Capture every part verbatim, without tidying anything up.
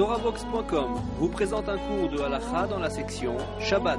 torahbox point com vous présente un cours de halakha dans la section Shabbat.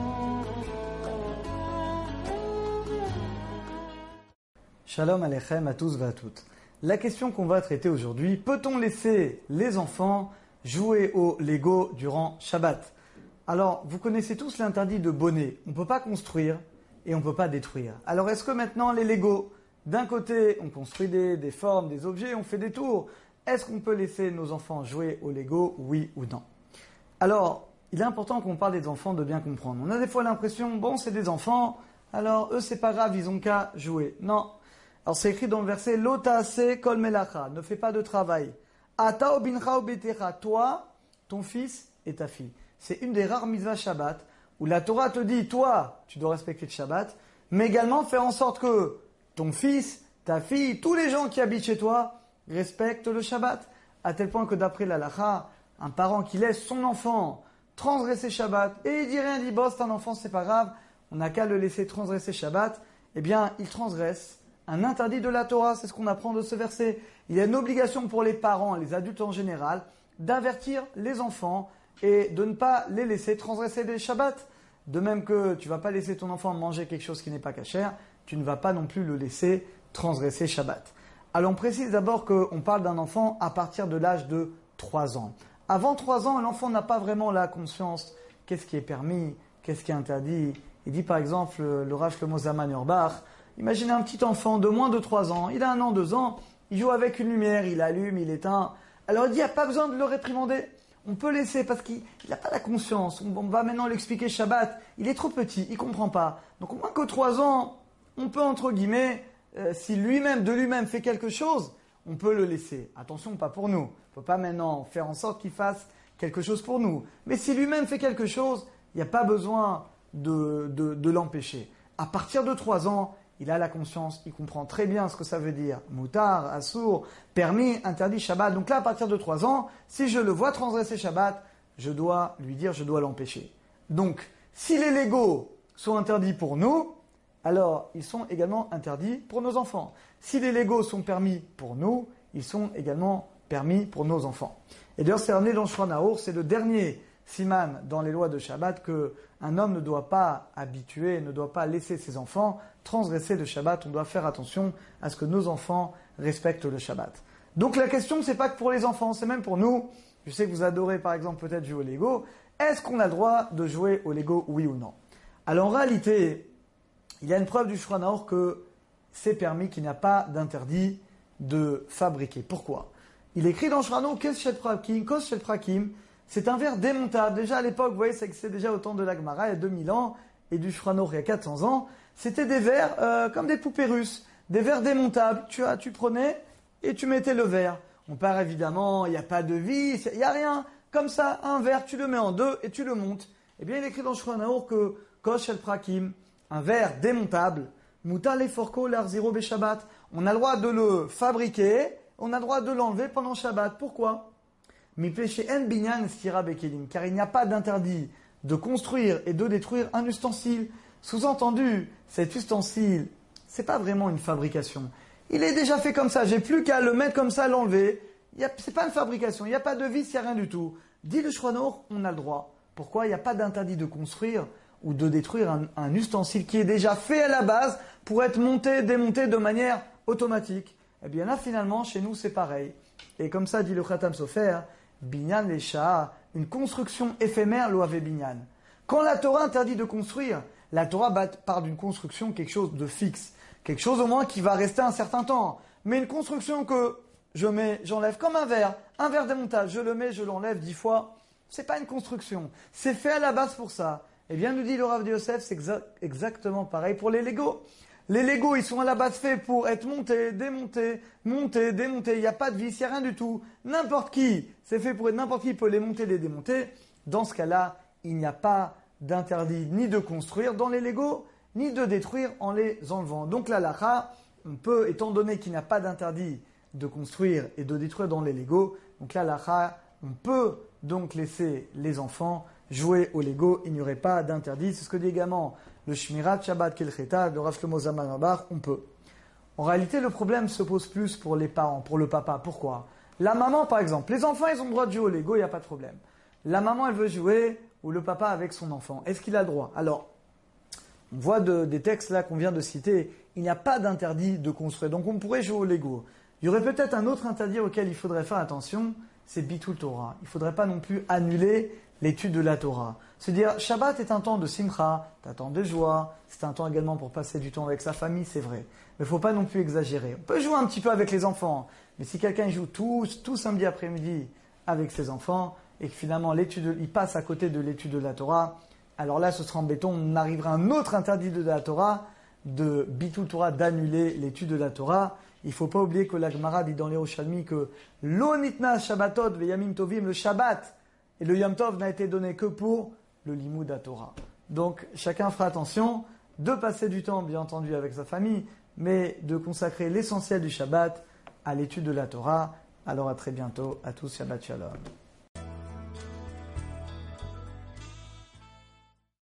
Shalom Aleichem à tous et à toutes. La question qu'on va traiter aujourd'hui, peut-on laisser les enfants jouer au Lego durant Shabbat? Alors, vous connaissez tous l'interdit de bonnet. On ne peut pas construire et on ne peut pas détruire. Alors, est-ce que maintenant les Lego, d'un côté, on construit des, des formes, des objets, on fait des tours. Est-ce qu'on peut laisser nos enfants jouer au Lego, oui ou non? Alors, il est important qu'on parle des enfants de bien comprendre. On a des fois l'impression, bon, c'est des enfants, alors eux, c'est pas grave, ils ont qu'à jouer. Non. Alors, c'est écrit dans le verset, L'otase kol melacha, ne fais pas de travail. Ata obincha obetecha, toi, ton fils et ta fille. C'est une des rares mitzvahs Shabbat où la Torah te dit, toi, tu dois respecter le Shabbat, mais également faire en sorte que ton fils, ta fille, tous les gens qui habitent chez toi respectent le Shabbat. À tel point que d'après la halakha, un parent qui laisse son enfant transgresser Shabbat et il dit rien, il dit, bon, c'est un enfant, c'est pas grave, on n'a qu'à le laisser transgresser Shabbat, eh bien, il transgresse un interdit de la Torah, c'est ce qu'on apprend de ce verset. Il y a une obligation pour les parents, les adultes en général, d'avertir les enfants et de ne pas les laisser transgresser les Shabbats. De même que tu ne vas pas laisser ton enfant manger quelque chose qui n'est pas cachère, tu ne vas pas non plus le laisser transgresser Shabbat. Alors on précise d'abord qu'on parle d'un enfant à partir de l'âge de trois ans. Avant trois ans, l'enfant n'a pas vraiment la conscience qu'est-ce qui est permis, qu'est-ce qui est interdit. Il dit par exemple, le Rav Shlomo Zalman Auerbach, imaginez un petit enfant de moins de trois ans, il a un an, deux ans, il joue avec une lumière, il allume, il éteint. Alors il dit, il n'y a pas besoin de le réprimander. On peut laisser parce qu'il n'a pas la conscience. On, on va maintenant lui expliquer Shabbat. Il est trop petit, il ne comprend pas. Donc au moins que trois ans, on peut entre guillemets, euh, si lui-même, de lui-même fait quelque chose, on peut le laisser. Attention, pas pour nous. On ne peut pas maintenant faire en sorte qu'il fasse quelque chose pour nous. Mais si lui-même fait quelque chose, il n'y a pas besoin de, de, de l'empêcher. À partir de trois ans, il a la conscience, il comprend très bien ce que ça veut dire. Moutar, assour, permis, interdit, Shabbat. Donc là, à partir de trois ans, si je le vois transgresser Shabbat, je dois lui dire, je dois l'empêcher. Donc, si les Legos sont interdits pour nous, alors ils sont également interdits pour nos enfants. Si les Legos sont permis pour nous, ils sont également permis pour nos enfants. Et d'ailleurs, c'est ramené dans Shulchan Arour, c'est le dernier siman dans les lois de Shabbat que un homme ne doit pas habituer, ne doit pas laisser ses enfants transgresser le Shabbat. On doit faire attention à ce que nos enfants respectent le Shabbat. Donc la question, c'est pas que pour les enfants, c'est même pour nous. Je sais que vous adorez par exemple peut-être jouer au Lego. Est-ce qu'on a le droit de jouer au Lego, oui ou non? Alors en réalité, il y a une preuve du Shulchan Arour que c'est permis, qu'il n'y a pas d'interdit de fabriquer. Pourquoi? Il écrit dans Shulchan Arour, Kos Shel Prakim, Kos Shel Prakim, c'est un verre démontable. Déjà à l'époque, vous voyez, c'est déjà au temps de la Gemara, il y a deux mille ans, et du Shulchan Arour il y a quatre cents ans. C'était des verres euh, comme des poupées russes, des verres démontables. Tu, as, tu prenais et tu mettais le verre. On part évidemment, il n'y a pas de vis, il n'y a rien. Comme ça, un verre, tu le mets en deux et tu le montes. Eh bien, il écrit dans Shulchan Arour que Kos Shel Prakim, un verre démontable, Mutar leforko l'arziro beshabbat. On a le droit de le fabriquer, on a le droit de l'enlever pendant Shabbat. Pourquoi? Car il n'y a pas d'interdit de construire et de détruire un ustensile. Sous-entendu, cet ustensile, c'est pas vraiment une fabrication. Il est déjà fait comme ça, j'ai plus qu'à le mettre comme ça, l'enlever. Il y a, c'est pas une fabrication, il n'y a pas de vis, il n'y a rien du tout. Dit le Shulchan Arour, on a le droit. Pourquoi? Il n'y a pas d'interdit de construire ou de détruire un, un ustensile qui est déjà fait à la base pour être monté, démonté de manière automatique. Eh bien là, finalement, chez nous, c'est pareil. Et comme ça, dit le Khatam Sofer, Binyan Lesha, une construction éphémère, l'Oave Binyan. Quand la Torah interdit de construire, la Torah part d'une construction, quelque chose de fixe. Quelque chose au moins qui va rester un certain temps. Mais une construction que je mets, j'enlève comme un verre, un verre démontable, je le mets, je l'enlève dix fois, c'est pas une construction. C'est fait à la base pour ça. Et bien nous dit le Rav de Yosef, c'est exa- exactement pareil pour les Legos. Les Legos, ils sont à la base faits pour être montés, démontés, montés, démontés. Il n'y a pas de vis, il n'y a rien du tout. N'importe qui, c'est fait pour être n'importe qui peut les monter, les démonter. Dans ce cas-là, il n'y a pas d'interdit ni de construire dans les Legos, ni de détruire en les enlevant. Donc la halakha, on peut, étant donné qu'il n'y a pas d'interdit de construire et de détruire dans les Legos, donc la halakha, on peut donc laisser les enfants jouer au Lego, il n'y aurait pas d'interdit. C'est ce que dit également le Shmirat Shabbat Kelcheta de Rav Shlomo Zalman Auerbach, on peut. En réalité, le problème se pose plus pour les parents, pour le papa. Pourquoi? La maman, par exemple, les enfants, ils ont le droit de jouer au Lego, il n'y a pas de problème. La maman, elle veut jouer, ou le papa avec son enfant. Est-ce qu'il a le droit? Alors, on voit de, des textes là qu'on vient de citer, il n'y a pas d'interdit de construire. Donc on pourrait jouer au Lego. Il y aurait peut-être un autre interdit auquel il faudrait faire attention, c'est Bitul Torah. Il ne faudrait pas non plus annuler l'étude de la Torah. Se dire, Shabbat est un temps de simcha, c'est un temps de joie, c'est un temps également pour passer du temps avec sa famille, c'est vrai. Mais il ne faut pas non plus exagérer. On peut jouer un petit peu avec les enfants, mais si quelqu'un joue tout, tout samedi après-midi avec ses enfants, et que finalement l'étude, il passe à côté de l'étude de la Torah, alors là ce sera embêtant, on arrivera à un autre interdit de la Torah, de Bitul Torah, d'annuler l'étude de la Torah. Il ne faut pas oublier que la Gemara dit dans les Yerushalmi que Lo nitna Shabbatot ve Yamim Tovim, le Shabbat et le Yom Tov n'a été donné que pour le Limud à Torah. Donc chacun fera attention de passer du temps, bien entendu, avec sa famille, mais de consacrer l'essentiel du Shabbat à l'étude de la Torah. Alors à très bientôt, à tous, Shabbat Shalom.